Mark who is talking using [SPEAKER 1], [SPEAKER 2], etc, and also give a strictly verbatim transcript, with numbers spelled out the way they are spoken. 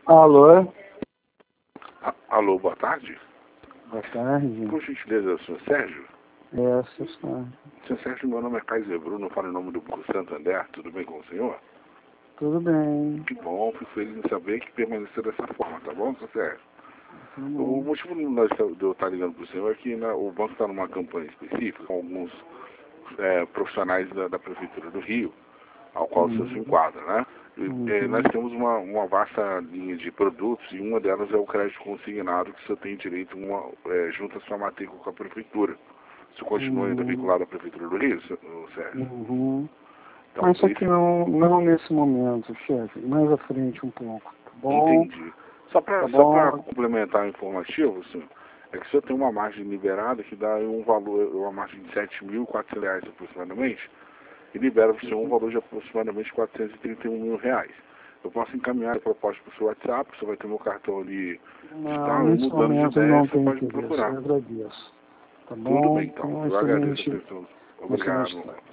[SPEAKER 1] Alô?
[SPEAKER 2] A- Alô, boa tarde.
[SPEAKER 1] Boa tarde.
[SPEAKER 2] Por gentileza, senhor Sérgio?
[SPEAKER 1] É, seu senhor.
[SPEAKER 2] Senhor Sérgio, meu nome é Kaiser Bruno, falo em nome do Banco Santander, tudo bem com o senhor?
[SPEAKER 1] Tudo bem.
[SPEAKER 2] Que bom, fico feliz em saber que permaneceu dessa forma, tá bom, senhor Sérgio?
[SPEAKER 1] Tudo
[SPEAKER 2] O
[SPEAKER 1] bom.
[SPEAKER 2] motivo de nós tá- de eu estar ligando para o senhor é que né, o banco está numa campanha específica com alguns é, profissionais da, da Prefeitura do Rio, ao qual o senhor se
[SPEAKER 1] Uhum.
[SPEAKER 2] enquadra, né? E,
[SPEAKER 1] Uhum.
[SPEAKER 2] é, nós temos uma, uma vasta linha de produtos e uma delas é o crédito consignado que o senhor tem direito uma, é, junto à sua matrícula com a Prefeitura. O senhor continua ainda
[SPEAKER 1] Uhum.
[SPEAKER 2] vinculado à Prefeitura do Rio, senhor Sérgio?
[SPEAKER 1] Uhum.
[SPEAKER 2] Então,
[SPEAKER 1] Mas só que
[SPEAKER 2] esse-
[SPEAKER 1] não, não nesse momento, chefe. Mais à frente um pouco, tá bom?
[SPEAKER 2] Entendi. Só para
[SPEAKER 1] Tá
[SPEAKER 2] só para
[SPEAKER 1] bom?
[SPEAKER 2] complementar o informativo, senhor, é que o senhor tem uma margem liberada que dá um valor, uma margem de sete mil e quatrocentos reais aproximadamente, e libera para o senhor um valor de aproximadamente quatrocentos e trinta e um mil reais. Eu posso encaminhar a proposta para o seu WhatsApp, você vai ter meu cartão ali
[SPEAKER 1] Não,
[SPEAKER 2] digital, e
[SPEAKER 1] nesse
[SPEAKER 2] mudando de
[SPEAKER 1] momento
[SPEAKER 2] ideia,
[SPEAKER 1] não
[SPEAKER 2] você
[SPEAKER 1] tem
[SPEAKER 2] pode me
[SPEAKER 1] interesse.
[SPEAKER 2] procurar.
[SPEAKER 1] Eu agradeço. Tá
[SPEAKER 2] Tudo
[SPEAKER 1] bom?
[SPEAKER 2] bem, então.
[SPEAKER 1] Tenha um
[SPEAKER 2] Eu agradeço a
[SPEAKER 1] excelente,
[SPEAKER 2] atenção.
[SPEAKER 1] um excelente
[SPEAKER 2] Obrigado.
[SPEAKER 1] tarde.